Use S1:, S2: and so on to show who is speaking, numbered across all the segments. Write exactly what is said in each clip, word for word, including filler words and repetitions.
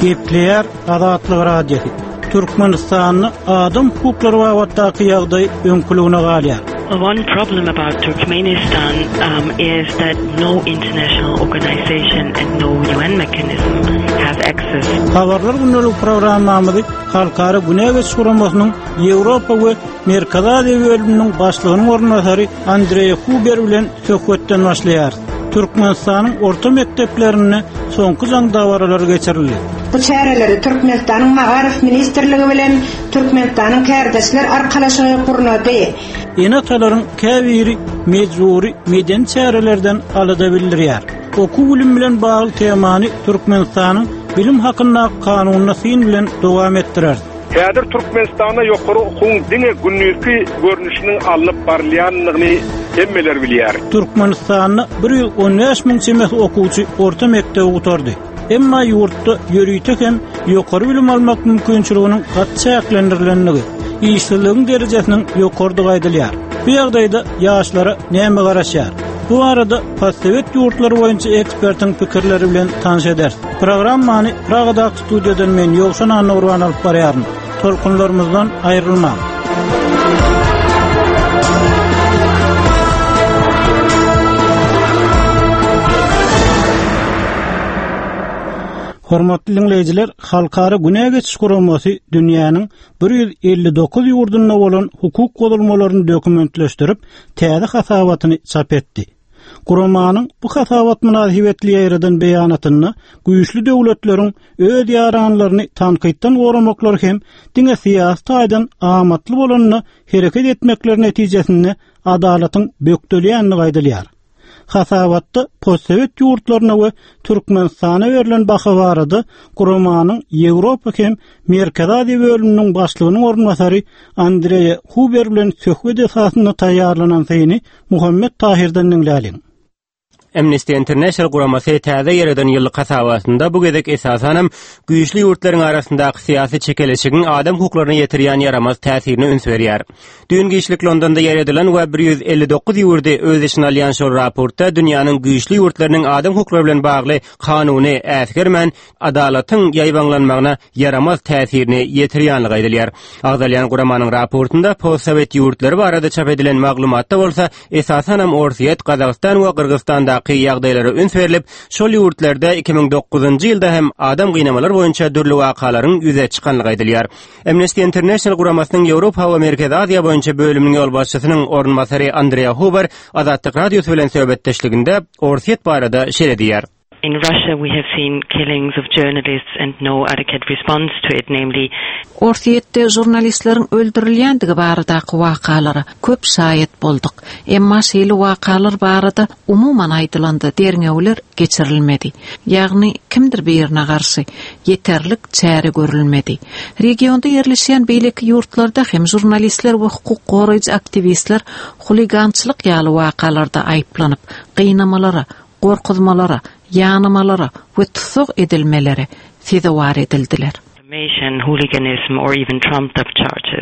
S1: Gepleyer Azatlyk radiosu. Türkmenistan'ın adam hukukları ve vattaki yağday önkülüğüne galiyar.
S2: One problem about Turkmenistan um, is that no international organization and no U N mechanism has access.
S1: Habarlar günlük programmamızı Halkara Güney Şuramasının Avrupa ve Merkez Aziya bölümünün başlığının ornatary Andrei Huber bilen söhbetden başlayar. Türkmenistan'ın orta mekteplerine soňky jaň dawaralary geçirildi.
S3: Bu çäreleri Türkmenistan'ın Maarif Ministerligi bilen Türkmenistan'ın kärdeşler arkalaşygy kuruldy.
S1: Enataların käbiri mecburi meden çärelerden alada bildirýär. Oku bilim bilen bagly temany Türkmenistan'ın bilim hakynda kanunyna syn bilen dowam etdirer.
S4: Häzir Türkmenistan'a ýokary okuň diňe günnüki görnüşini alyp barlýanlygyny hemmeler bilýär.
S1: Türkmenistan'da bir ýyl on beş miň çemes okuwçy orta mekdep oturdy. Emma ýurtda ýörüýtek hem ýokary bilim almak mümkinçiliginiň gatça ýaklandyrylanyny, işçiligiň derejesiniň ýokarydygy aýdylýar. Bu ýagdaýda ýaşlara näme garaşýar? Bu arada Postsovet ýurtlary boýunça ekspertiň pikirleri bilen tanış eder. Programmany Pragada studiýadan men Ýogşan Anurwan alyp barýaryn. Tolkunlarymyzdan aýrylmaň. Hormatly dinleyijiler, Halkara Güney Geçiş Guramasy dünýäniň bir ýüz elli dokuz ýurdunda bolan hukuk golulmalaryny dokumentleşdirip, täze hasabatyny çap etdi. Guramanyň bu hasabat münasibetli ýerden beýanatyny güýçli döwletleriň öz ýaranlaryny tanqytdan goramaklar hem diňe siýasat aýdan amatly bolanyny hereket etmekleri netijesinde adalatyň bökdelýänligi aýdylýar. Hasabatda Postsovet ýurtlaryna we Türkmenistana berilen baha barady. Guramanyň Ýewropa hem Merkez Aziya bölüminiň başlygynyň ornatary Andrei Huber bilen söhbet esasyna taýýarlanan syny Muhammed Tahirden dinläliň.
S5: Amnesty International guramasy täze ýerden ýyllyk hasabatynda bu gezek esasanam güýçli ýurtlaryň arasyndaky syýasy çekeleşigiň adam hukuklaryna ýetirýän yaramaz täsirini üns berýär. Düňki işlik Londonda ýer edilen we bir ýüz elli dokuz ýurda öz işini alýan şol raportda dünýäniň güýçli ýurtlarynyň adam hukuklary bilen bagly kanuny äsgermen adalatyň ýaýbanlanmagyna yaramaz täsirini ýetirýänligi aýdylýar. Agdalýan guramanyň raportunda Postsovet ýurtlary barada çap edilen maglumatda bolsa esasanam Orsiýet, Gazagystan we Kyrgyzstanda ýagdaýlary üns berilip, şol ýurtlarda iki ming dokuzunjy ýylda hem adam gynamalar boýunça dürli wakalaryň ýüze çykanlygy aýdylýar. Amnesty International guramasynyn Ýewropa we Merkez Aziya boýunça bölüminiň ýol başçysynyň ornatary Andrei Huber Azatlyk radiosu bilen söhbetdeşliginde Orsiýet barada şeýle diýär.
S2: In Russia we have seen killings of journalists and no adequate response to it, namely
S6: Orsiýetde jurnalistleriň öldürilýändigi baradaky wakalary köp şaýat boldyk. Emma şeýle wakalar barada umumyň aýdylandy derňewler geçirilmedi. Ýagny kimdir birine garşy ýeterlik çäre görülmedi. Regionda ýerleşýän beýleki ýurtlarda hem jurnalistler we hukuk goraýjy aktivistler huligançylyk ýaly wakalarda aýplanyp, gynamalara, gorkuzmalara, yanamalara ve tutsuk edilmeleri fidawar edildiler.
S2: Hooliganism or even trumped up charges.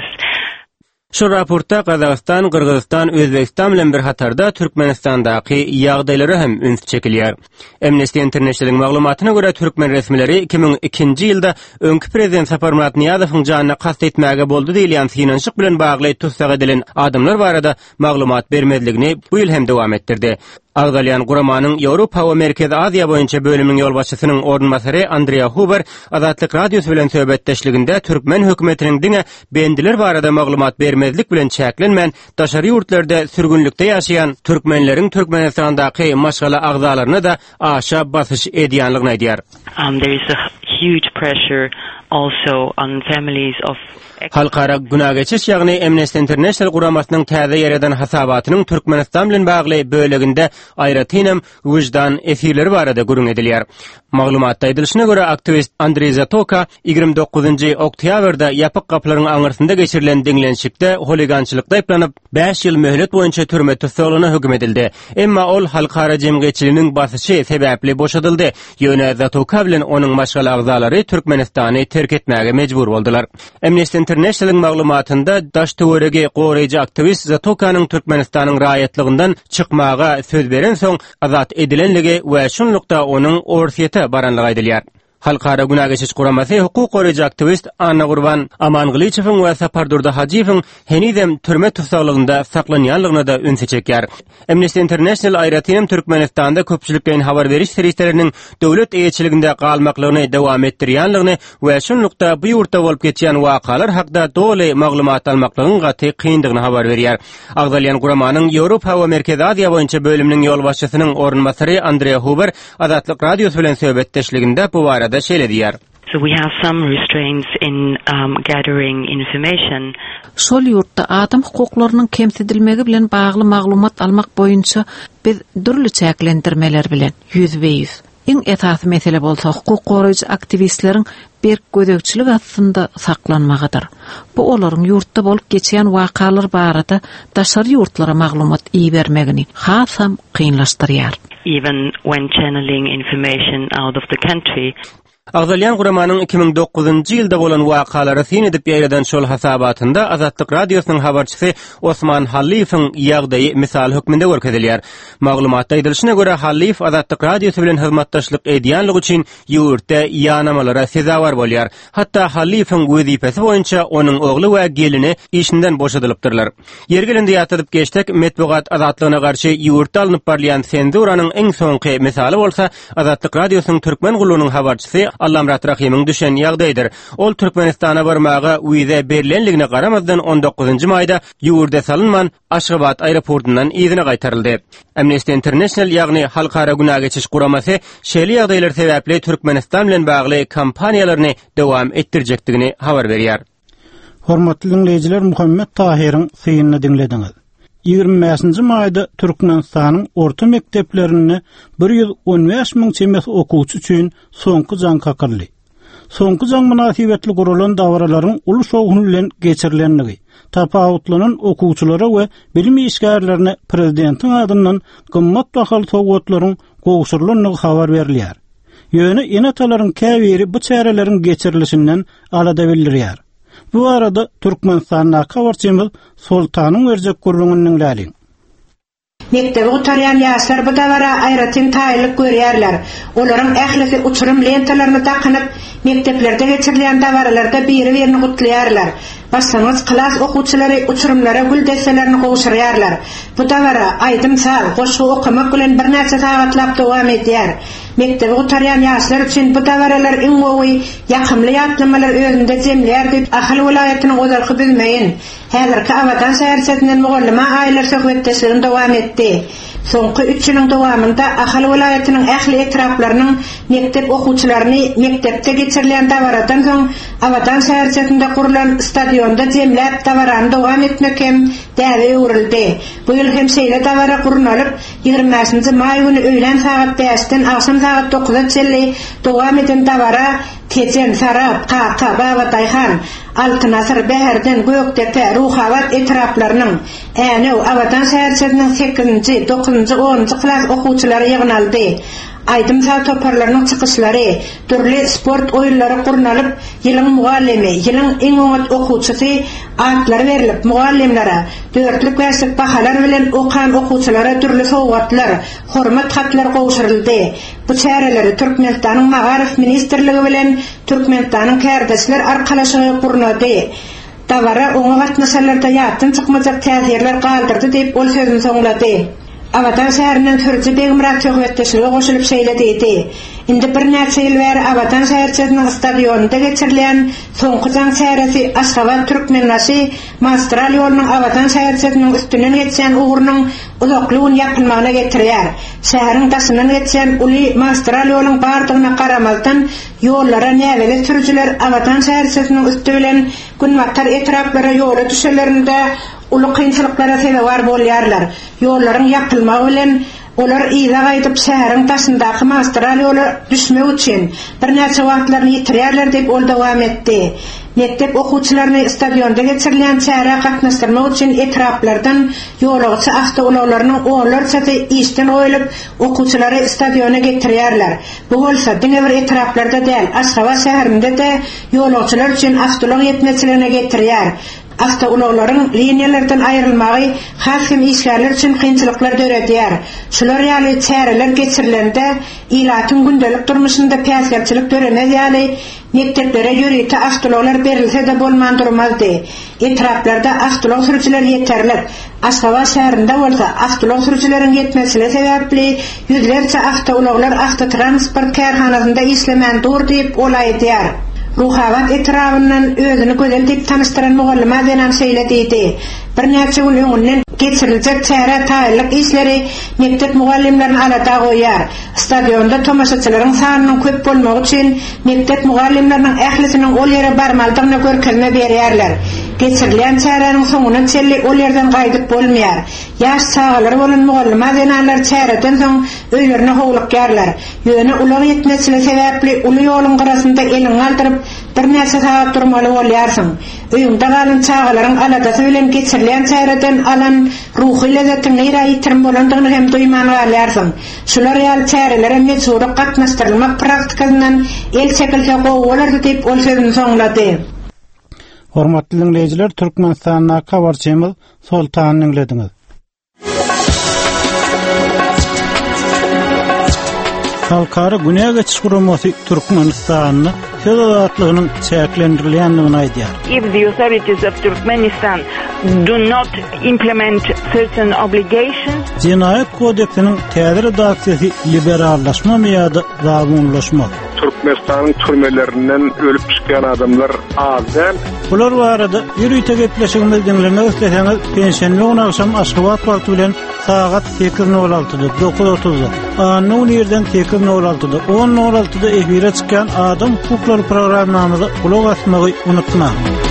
S5: Şu raportda Kazakystan, Kyrgyzstan, Özbekistan bilen bir hatarda Türkmenistandaky ýagdaýlary hem üns çekilýär. Amnesty International'ın maglumatyna görä Türkmen resmileri iki ming ikinji ýylda öňkü prezident Sapar Murat Niýazowyň janyna kast etmäge boldy diýilen finansyk bilen bagly tutsak edilen adamlar barada maglumat bermezligini bu ýyl hem dowam etdirdi. Agdalýan guramanyň Ýewropa we Merkez Aziya boýunça bölüminiň ýol başçysynyň ornatary Andrei Huber Azatlyk radiosu bilen söhbetdeşliginde Türkmen hökümetiniň diňe bendiler barada maglumat bermezlik bilen çäklenmän daşary ýurtlarda sürgünlikde ýaşaýan türkmenleriň Türkmenistandaky maşgala agzalaryna da aşa basyş edýänligini aýdýar.
S2: Um, there is a huge pressure also on families of
S5: Halkara Güney Geçiş ýagny Amnesty International guramasynyň täze ýerden hasabatynyň Türkmenistan bilen bagly böleginde aýratynam wyjdan esirleri barada gurun edilýär. Maglumatda aýdylyşyna görä aktivist Andrei Zatoka ýygrimi dokuzunjy oktýabrda ýapyk gaplaryň aňyrsynda geçirilen diňlenşikde holigançylykda aýplanyp beş ýyl möhlet boýunça türme tutsagyna hökm edildi. Emma ol halkara jemgyýetçiliginiň basyşy sebäpli boşadyldy. Ýöne Zatoka bilen onuň maşgala agzalary Türkmenistany terk etmäge mejbur boldylar. Amnesty International'ın maglumatında daş töweregi goraýjy aktivist Zatokanyň Türkmenistanyň raýatlygyndan çykmaga söz beren soň azat edilenligi we şunlukda onuň Orsiýete baranlygy aýdylýar. Halkara Günah Geçiş Guramasy hukuk goraýjy aktivist Anna Gurban Amanglyçewiň we Sapardurda Hajiýewiň henidem türme tutsagligynda saklanýanlygyna da ünse çekýär. Amnesty International aýratynam Türkmenistanda köpçülikden habar beriş serýetleriniň döwlet eýetçiliginde galmaklaryny dowam etdirýänligini we şunlukda bu ýurtda bolup geçýän wakalar hakda doly maglumat almaklaryň gaty kyndygyny habar berýär. Agdalyan Guramanyň Ýewropa we Merkezi Aziýa boýunça bölüminiň ýol başçysynyň ornmasary Andrea Huber Azatlyk radiosu bilen söhbetdeşliginde bu barada şeýle diýär.
S2: So we have some restraints in um, gathering information.
S6: Şol ýurtda adam hukuklarynyň kemsedilmegi bilen bagly maglumat almak boýunça biz dürli çäklendirmeler bilen ýüzbeýiz. Iň esasy mesele bolsa hukuk goraýjy aktivistleriň bir gödekçilik aslında saklanmagydyr. Bu olaryň ýurtda bolup geçýän wakalar barada daşary ýurtlara maglumat iý bermegini hasam kynlaşdyrýar.
S2: Even when channeling information out of the country.
S5: Agdalyan Guramanyň iki ming dokuzunçy ýylda bolan wakalary syn edip ýaýradan şol hasabatynda Azatlyk radiosynyň habarçysy Osman Haliýewiň ýagdaýy misal hökmünde görkezilýär. Maglumatda aýdylyşyna görä Haliýew Azatlyk radiosy bilen hyzmatdaşlyk edýänligi üçin ýurtda ýanamalara sezawar bolýar. Hatda Haliýewiň wezipesi boýunça onuň ogly we gelini işinden boşadylypdyrlar. Ýergelinde ýatyp geçdik metbuat azatlygyna garşy ýurtda alınıp barlayan senzuranyň eň soňky misaly bolsa Azatlyk radiosynyň türkmen gulunyň habarçysy Allamrat Rahimyň düşen ýagdaýdyr. Ol Türkmenistana barmagy wize berilenligine garamazdan on dokuzunçy maýda ýurda salynman Aşgabat aeroportundan ýerine gaýtaryldy. Amnesty International ýagny Halkara Günah Geçiş Guramasy şeýle ýagdaýlar sebäpli Türkmenistan bilen bagly kampaniýalaryny dowam etdirjekdigini habar berýär.
S1: Hormatly dinleýijiler, Muhammed Tahiriň synyny dinlediňiz. ýygrimi beşinçi maýda Türkmenistanyň orta mekdeplerini bir ýüz on beş miň çemes okuwçy üçin soňky jaň kakyrly. Soňky jaň münasibetli gurulan dawralaryň uly şowgun bilen geçirilenligi, tapawutlanan okuwçylara we bilim işgärlerine prezidentiň adyndan gymmat bahaly sowgatlaryň gowşurylanlygy habar berilýär. Ýöne enatalaryň käbiri bu çäreleriň geçirilişinden alada bildirýär. Bu arada Türkmenistan'a kawarçymyz Sultanyň Erjek gurrungynyň läli.
S3: Mektebe otaryan ýaşlar bu dawara aýratyn taýlyk görýärler. Olaryň ählisi uçurum lentalaryny takanyp mekteplerde geçirilen dawaralarda biri-birini gutlaýarlar. Başlangyç klas okuwçylary uçurumlara gül destelerini gowşurýarlar. Bu dawara aýdym sal, goşu okumak bilen bir näçe sagatlap dowam edýär. Mektebe otaryan ýaşlar üçin bu dawaralar iň gowy ýakymly ýatlamalar özünde jemleýär diýip Ahal welaýatynyň ozalky bilmeýin. Häzirki Awadan şäherçesinden mugallyma aýlar söhbetdeşligini dowam etdi. Soňky üç ýylyň dowamında Ahal welaýatynyň ähli etraplarynyň mektep okuwçylaryny mektepde geçirilen dawaradan soň Awadan şäherçesinde kurulan stadionda jemläp dawarany dowam etmek hem däwe ýurildi. Bu ýyl hem şeýle dawara kurunalyp ýygrimi beşinçi maý güni öýlen saat beşden akşam saat dokuza çelli dowam eden dawara Tejen, Sarap, Kaka, Babatayhan, Altınasır, Bäherden, Göktepe, Ruhavat etraplarynyň äne Awadan şäherçesiniň sekizinçi, dokuzunçy, onunçy klas okuwçylary ýygnaldy. Aýdym sal toparlarynyň çykyşlary, türli sport oýunlary gurunalyp, ýylyň mugallimi, ýylyň eň öňet okuwçysy adlary berilip, mugallimlere dörtlük beşlik bahalar bilen okan okuwçylara türli sowgatlar, hormat hatlary gowşuryldy. Bu çäreleri Türkmenistanyň Magarif ministrligi bilen Türkmenistanyň kärdeşler arkalaşygy gurunady. Dawara oňa gatnaşanlarda ýatyn çykmajak täsirler galdyrdy diýip ol sözüni soňlady. Awadan şäherinden Türkçe Begimrat söhbetdeşligi goşulyp şeýle diýdi. Indi bir näçe ýyl bäri Awadan şäherçesiniň stadionunda geçirilen soňky jaň şäheresi Aşgabat Türkmenlasy magistral ýolunyň Awadan şäherçesiniň üstünden geçen uğrunyň uzaklygyny ýakynmagyna getirýär. Şäheriň daşyndan geçen uly magistral ýolunyň bardygyna garamazdan ýollara näweli sürüjiler Awadan şäherçesiniň üstü bilen günwagtar etraplara ýola düşelerinde uly kynçylyklara sebäp bolýarlar. Ýollaryň ýapylmagy bilen olar ýa gaýdyp şäheriň taşyndaky magistral ýoly düşmek üçin bir näçe wagtlaryny ýitirýärler diýip ol dowam etdi. Mektep okuwçylaryny stadionda geçirilen çäre gatnaşdyrmak üçin etraplardan ýolagçy awtobuslarnyň oğullarçasy işden oýulyp okuwçylary stadiona getirýärler. Bu bolsa diňe bir etraplarda däl, Aşgabat şäherinde de ýolagçylar üçin awtobus ýetmezligine getirýär. Avtouloqlaryň liniýalardan aýrylmagy hasym işgärler üçin kynçylyklar döredýär. Şular ýaly çäreler geçirilende ilatyň gündelik durmuşynda päsgärçilik döremek ýaly mekteplere ýörüýte avtouloqlar berilse de bolmandyrmazdy. Etraplarda avtouloq sürüçiler ýeterlik. Aşgabat şäherinde bolsa avtouloq sürüçileriň ýetmesine sebäpli ýüzlerçe avtouloqlar avtotransport kärhanasynda işlemän dur diýip olaýdýar. Ruhavat etrafından özünü gözel dip tanıştıran muğallima denen söylediğiydi. Bir näçe gün öňünden geçiriljek çäre taýlyk işleri mektep mugallimlerini alada goýar. Stadionda tomaşaçylaryň sanynyň köp bolmagy üçin mektep mugallimleriniň ählisiniň ol ýere barmaldygyna görkezme berýärler. Geçirilen çäreniň soňuna çelli ol ýerden gaýdyp bolmaýar. Ýaş çağalary bolan mugallima denanlar çäreden soň öýlerine howlukýarlar. Ýöne ulag ýetmesine sebäpli uly ýoluň garasynda eliň aldyryp bir näçe saat durmaly bolýarsyň. Öýüňde galan çağalaryň aladasy bilen geçirilen çäreden alan ruhy lezzetini ýetirim bolandygyny hem duýman galýarsyň. Şular ýaly çärelere mejburi gatnaşdyrylmak praktikasyndan el çekilse gowalardy diýip ol sözüni soňlady.
S1: Hormatly dinleyijiler, Türkmenistanyň kabarçymyz Sultanyny dinlediňiz. Halkara Güney geçiş guramasy Türkmenistanyň söz azatlygynyň çäklendirilýändigini aýdýar.
S7: If the authorities of Turkmenistan do not implement certain obligations,
S1: Cinayet kodeksiniň täze redaksiyasy liberallaşma ýa-da gawunlaşma.
S4: Türkmenistan'ın türmelerinden ölüp çıkan adamlar azdan.
S1: Bular barada ýürüýte gepleşigimiz dinlemek isteseňiz, pensiýany gün akşam Aşgabat wagty bilen saat sekiz nol altıda dokuz otuzda, anyň ýerden sekiz nol altıda on nol altıda efire çykan Adam Hukuklary programmamyza kulak asmagy unutma.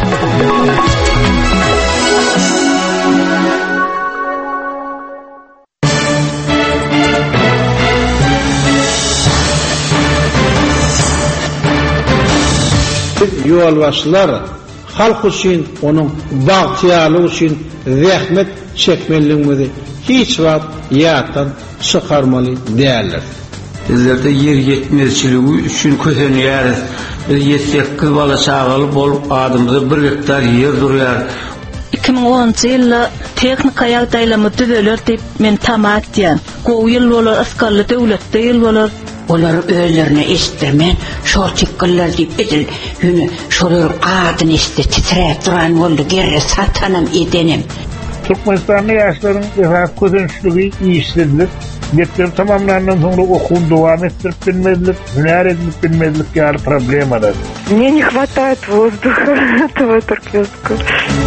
S8: Yolbaşçylar halk üçin, onun bagtyarlygy üçin zähmet çekmeliligini hiç wagt ýatdan çykarmaly däldir.
S9: Bizlerde yer yetmezçiligi üçin köhenýäris. Bir sekiz bala çağaly bolup adamda bir hektar yer durýar.
S10: iki bin onunçy ýylda teknika ýagdaýlamy düzeler diýip men tamat diýen. Gowy ýyl bolar, askarly döwletde ýyl bolar.
S11: Olar özlerine istirmen, şol çıkkıllar deyip edil, yünü şolur adını iste titreyip duran oldu, gerre satanım edenim.
S12: Türkmenistan'da yaşların esas közençlüğü iyi işledilir. Mektep tamamlanan sonra okul devam ettirip bilmedilik, hüner edilip bilmedilik yani problem arar.
S7: Мне не хватает воздуха этого туркменского.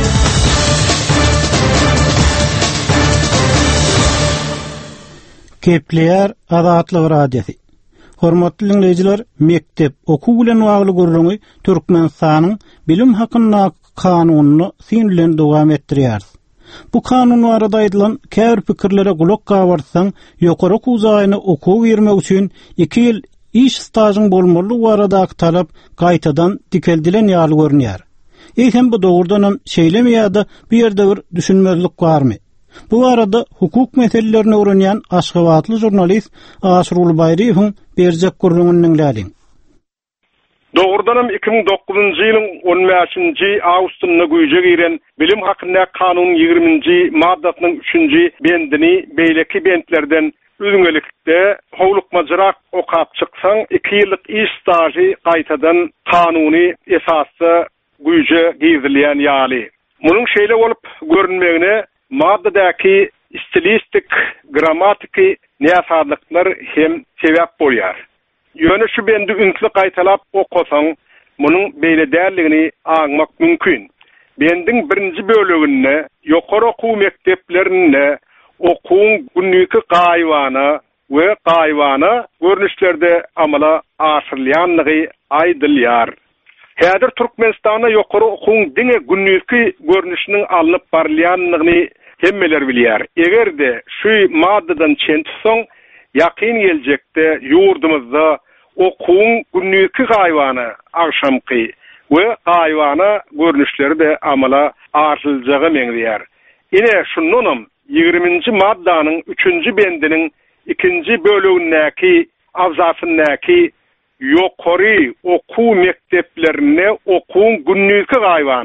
S1: Kepler Azatlyk radiosi. Hormatly dinleyijiler, mektep okuw bilen bagly gurulumy Türkmenistanyň bilim hakyna kanunyny sin bilen dowam etdirýär. Bu kanun barada aýdylan käbir pikirlere gulak gabartsaň, ýokary okuw zaýyny okuw bermek üçin iki ýyl iş stažyň bolmaly barada talap gaýtadan dikeldilen ýaly görünýär. Eýsem bu dogurdan hem şeýlemi ýa-da bir ýerde bir düşünmezlik barmy? Bu arada hukuk meselelerini öğrenýän Aşgabatly jurnalist Aşrul Bayriýewiň berjek gurulunyň läliň.
S4: Doğrudanam iki bin dokuzuncu ýylyň on beşinji awgustyna güýje giren bilim hakyna kanun ýigriminji maddasynyň üçünji bendini beýleki bendlerden üzüňelikde howlukmajyrak okap çyksaň iki ýyllyk iş staży gaýtadan kanuny esasy güýje girilýän ýaly. Munyň şeýle bolup görünmegine maddadaki stilistik, grammatiki näsadlyklar hem sebäp bolýar. Ýöne şu bendi ünsli gaýtalap okasaň, munyň beýle dälligini aňmak mümkin. Bendin birinji böleginde ýokary okuw mekteplerinde okuwun günlüki gaýwany we gaýwany görnüşlerde amala aşyrylýanlygy aýdylýar. Häzir Türkmenistanda ýokary okuwun diňe günlüki görnüşiniň alınıp barylýanlygyny hemmeler bilýär. Egerde şu maddadan çentsoň, ýakyn geljekde ýurdumyzda okuwun günlüki gaýwany akşamky we gaýwany görnüşleri de amala artyljagy meňdýär. Ine şununam ýigriminji maddanyň üçünji bendiniň ikinji bölegindäki awzatyndaky ýokary okuw mekteplerine okuwun günlüki gaýwany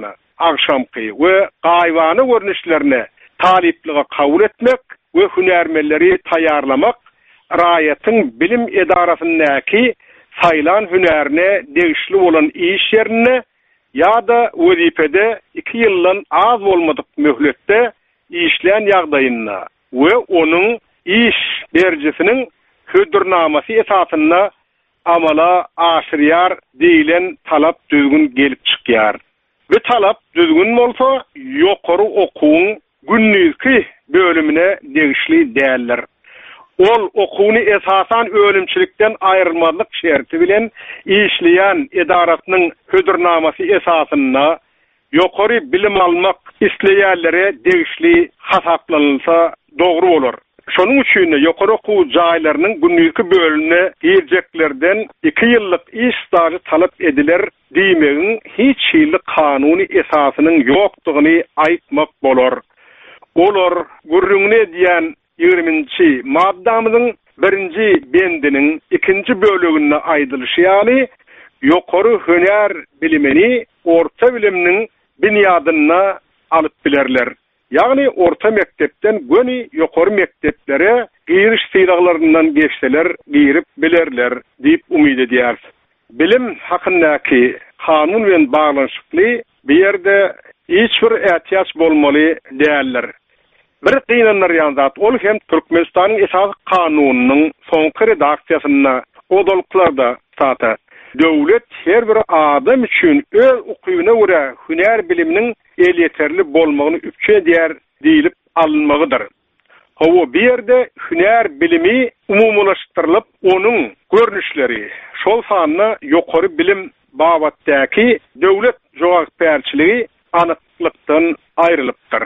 S4: akşamky we gaýwany görnüşlerine talipliği kabul etmek we hünärmelleri taýýarlamak raýatyň bilim edarasyndäki saýlan hünärine degişli bolan iş ýerine ýa-da wezipede iki ýyldan az bolmadyk möhletde işleýän ýagdaýyna we onuň iş derejesiniň hödürnamasy esasyna amala aşyrýar diýilen talap düzgün gelip çykýar. Ve talap düzgün bolsa ýokary okuwň günnüzki bölümine degişli däldir. Ol okuwny esasan ölümçilikden aýrylmalyk şerti bilen işleýän edaratynyň hödürnamasy esasyna ýokary bilim almak isleýärlere degişli hasaplanylsa dogry bolar. Şonuň üçin ýokary okuw jaýlarynyň günnüzki bölümine girjeklerden iki ýyllyk iş staży talap ediler diýmegiň hiç şeýle kanuny esasynyň ýokdugyny aýtmak bolar. Olar gürrüňne diýen ýigriminçi maddamyzyň birinji bendiniň ikinji bölegine aýdylşy, ýani ýokary hünär bilimini orta bilimniň binýadyna alyp bilerler. Ýagny orta mektepden göni ýokary mekteplere giriş syýraglaryndan geçseler girip bilerler diýip umyd edýär. Bilim hakyndaky kanun bilen baglanşykly bir ýerde hiç bir ähtiýaç bolmaly däldir. Bir gynanlar ýanzat ol hem Türkmenistanyň esas kanunynyň soňky redaksiýasyna odoluklarda sata. Döwlet her bir adam üçin öz ukybyna görä hünär biliminiň el yeterli bolmagyny üçe diýer diýilip alınmagydyr. Hawa bir ýerde hünär bilimi umumlaşdyrylyp, onuň görnüşleri şol sanyna ýokary bilim babatdaky döwlet jogapkärçiligi anyklykdan aýrylypdyr.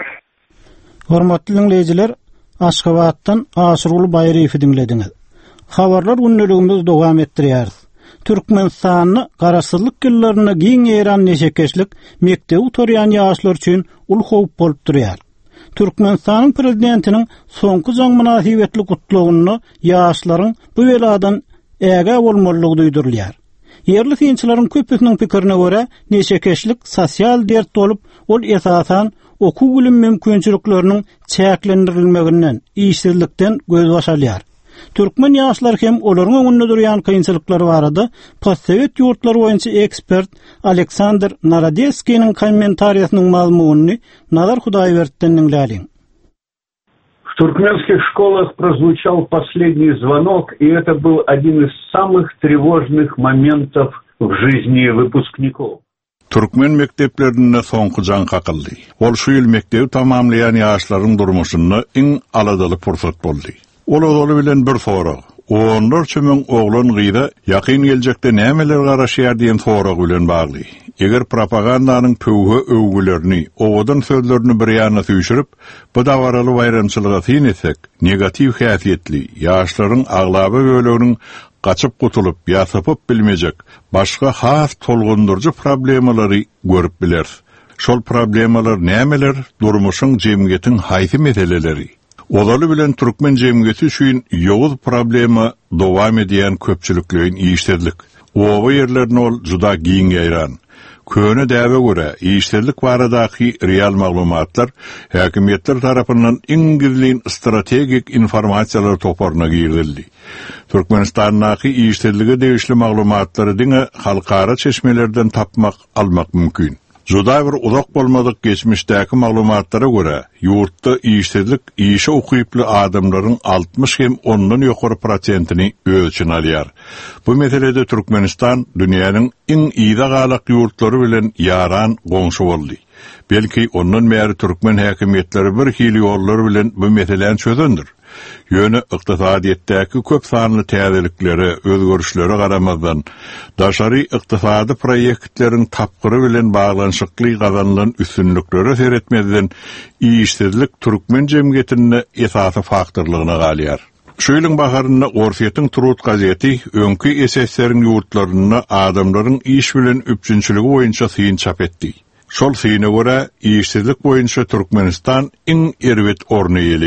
S1: Hormatly dinleyijiler, Aşgabatdan Aşyruly Baýryfy dinlediňiz. Habarlar günneligimiz dowam etdirýär. Türkmenistanyny garaşsyzlyk ýyllaryna giň ýeran neşekeşlik mekdep oturýan ýaşlar üçin ul howp bolup durýar. Türkmenistanyň prezidentiniň soňky jaň münasibetli gutlawyny ýaşlaryň bu weladan äge bolmalygy duýdurulýar. Yerli synçylaryň köpüsiniň pikirine görä, neşekeşlik sosial dert bolup, ol esasan okuw bilim mümkinçilikleriniň çäklendirilmeginden, işsizlikden göz başalýar. Türkmen ýaşlar hem olaryň öňünde durýan kynçylyklary barada postsovet ýurtlary boýunça ekspert Aleksandr Narodeskiň kommentariýasynyň mazmunyny Nazar Hudaýberdiň dinläliň.
S13: В туркменских школах прозвучал последний звонок, и это был один из самых тревожных моментов в жизни выпускников.
S14: Türkmen mekteplerine soňky jan kakyldy. Ol şu ýyl mektebi tamamlayan ýaşlaryň durmuşyny iň aladaly pursat boldy. Ol oğlu bilen bir sorag. Onlar çömün oğlan gyýda ýakyn geljekde nämeler garaşýar diýen sorag bilen bagly. Eger propagandanyň pöwhe öwgülerini, owadan sözlerini bir ýana süýşürip, bu dawaraly baýramçylyga syn etsek, negativ häsiýetli ýaşlaryň aglaby böleginiň gaçyp gutulup, ýasapyp bilmejek, başga has tolgundurjy problemalary görüp biler. Şol problemalar nämeler? Durmuşyň jemgyýetiň haýsy meseleleri. Olaly bilen Türkmen jemgyýeti üçin ýowuz problema dowam edýän köpçüliklerin işsizlik. Owa ýerlerine ol juda giň ýaýran. Köne däwe görä, işsizlik baradaky real maglumatlar häkimetler tarapyndan iňgirliň strategik informasiýalary toparına girildi. Türkmenistanyň işsizligi degişli maglumatlary diňe halkara çeşmelerden tapmak, almak mümkin. Juda bir uzak bolmadyk geçmişdäki maglumatlara görä, ýurtda işsizlik işe okuyuply adamlaryň altmış hem ondan ýokary prosentini öz için alýar. Bu meselede Türkmenistan dünýäniň iň ýyda galak ýurtlary bilen ýaran goňşy boldy. Belki ondan märi Türkmen häkimetleri bir hili ýollar bilen bu meseleni çözendir. Ýöne ykdysadyýetdäki köp sanly täzelikleri, özgörüşleri garamazdan, daşary ykdysady proýektleriň tapgyry bilen baglanşykly gazanlan üstünlükleri seretmezden işsizlik Türkmen jemgyýetine esasy faktorlygyna galýar. Şu ýylyň baharyna Orfiýetiň Turut gazeti öňki esesleriň ýurtlaryna adamlaryň iş bilen üpçünçiligi boýunça syn çap etdi. Şol syna görä işsizlik boýunça Türkmenistan iň erwet orny ýelýär.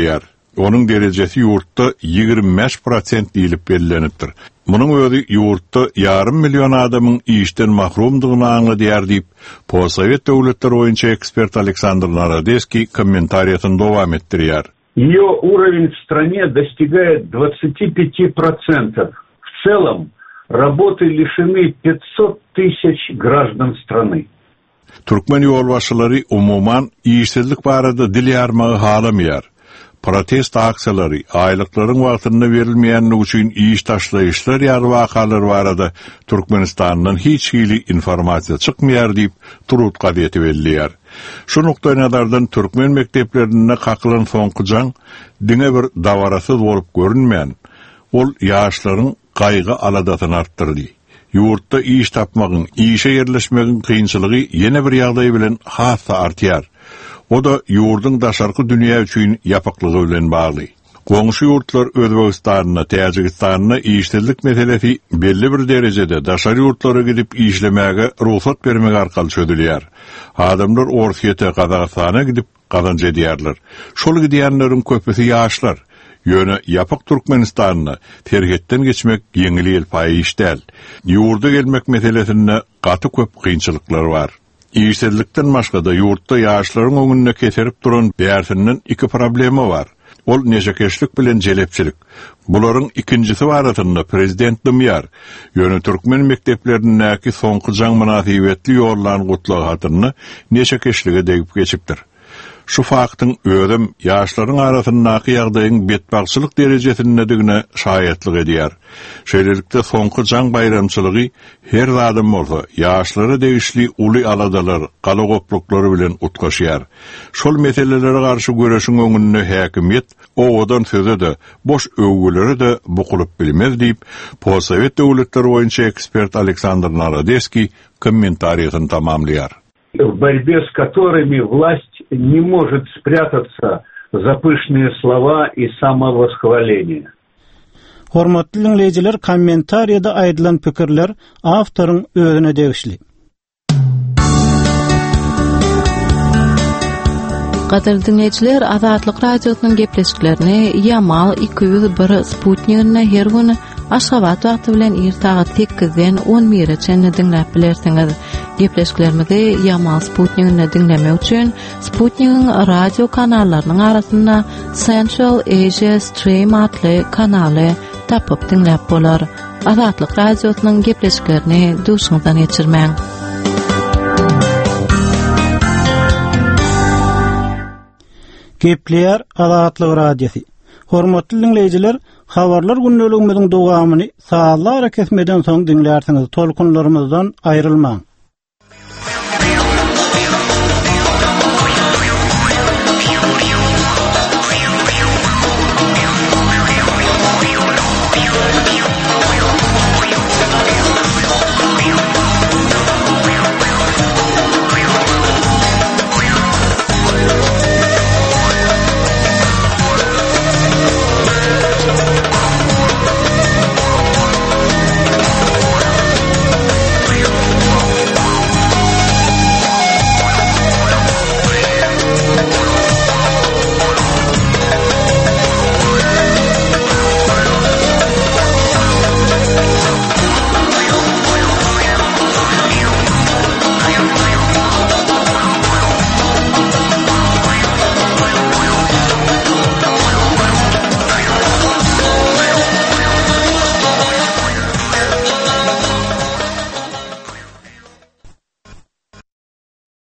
S14: Onun derecesi yurtta ýigirme beş prosent diýilip bellenipdir. Munyň özi yurtta yarım milyon adamyň işden mahrumdygyny aňladýar diýip, Possovet döwletleri boýunça ekspert Александр Народецкий комментариясын dowam etdirýär.
S13: Ее уровень в стране достигает двадцати пяти процентов. В целом, работы лишены пятьсот тысяч граждан страны.
S14: Türkmen ýolbaşçylary umuman işsizlik barada dil ýarmagy halamýar. Protest aksiýalary, aýlyklaryň wagtynda berilmeýänligi üçin iş taşlaýyşlar ýar wakalary barada Türkmenistandan hiç hili informasiýa çykmaýar diýip turut gaýety belliýär. Şu nokta nazardan Türkmen mekdeplerine kakylan soňky jaň diňe bir dawarasyz bolup görünmeýän. Ol ýaşlaryň gaýgy aladatyny artdyrdy. Ýurtda iş tapmagyň, işe ýerleşmegiň kynçylygy ýene bir ýagdaý bilen hassa artýar. O da ýurdun daşarky dünýä üçin ýapyklygy bilen bagly. Goňşy ýurtlar Özbegistanyna, Täjikistanyna işsizlik meselesi belli bir derejede daşary ýurtlara gidip işlemäge ruhsat bermek arkaly çözülýär. Adamlar Orsiýete, Kazakstana gidip kazanç edýärler. Şol gidýänleriň köpüsi ýaşlar. Ýöne ýapyk Türkmenistanyna terhetden geçmek ýeňil ýelpaý iş däl. Ýurda gelmek meselesinde gaty köp kynçylyklar bar. İşsizlikden başga da ýurtda ýaşlaryň öňünde keserip duran bärsinden iki problemi bar. Ol neşekeşlik bilen jelepçilik. Bularyň ikincisi baratynda prezident dymýar. Ýöne türkmen mekdeplerindäki soňky jaň münasibetli ýollarny gutlagy hatyryny neşekeşlige degip geçipdir. Şu faktyň ödüm ýaşlaryň arasyndaky ýagdaýyň betbagçylyk derejesindedigine şaýatlyk edýär. Şeýlelikde soňky jaň bayramçylygy her adam bolsa, ýaşlary degişli uly aladalar, galagoplukları bilen utgaşýar. Şol meselelere garşy göreşiň öňünde häkimiýet owadan sözede, boş öwgüleri de bukulup bilmez diýip, Possovet döwletleri boýunça ekspert Александр Народецкий kommentariýasyny tamamlaýar.
S13: В борьбе с которыми власть не может спрятаться за пышные слова и самовосхваление.
S1: Hormatly dinleyijiler, kommentariýada aýdylan pikirler awtoryň özüne degişli.
S6: Gaderli dinleyijiler, Azatlyk radiosynyň gepleşiklerini Yamal iki yüz bir Sputnik'ine her güni Aşgabat wagty bilen irtaga tekizden on birçe dinläp bilersiňiz. Gepleşiklerimizi Yamal Sputnik'ine dinlemek üçin Sputnik'in radio kanallarynyň arasynda Central Asia Stream adly kanaly tapyp dinläp bolar. Azatlyk radiosynyň gepleşiklerini duşuňdan geçirmäň.
S1: Gepleýär Azatlyk radiosu. Hormatly dinleyijiler, habarlar günneligimiziň dowamyny saatlar kesmeden soň dinlärsiňiz. Tolkunlarymyzdan aýrylmaň.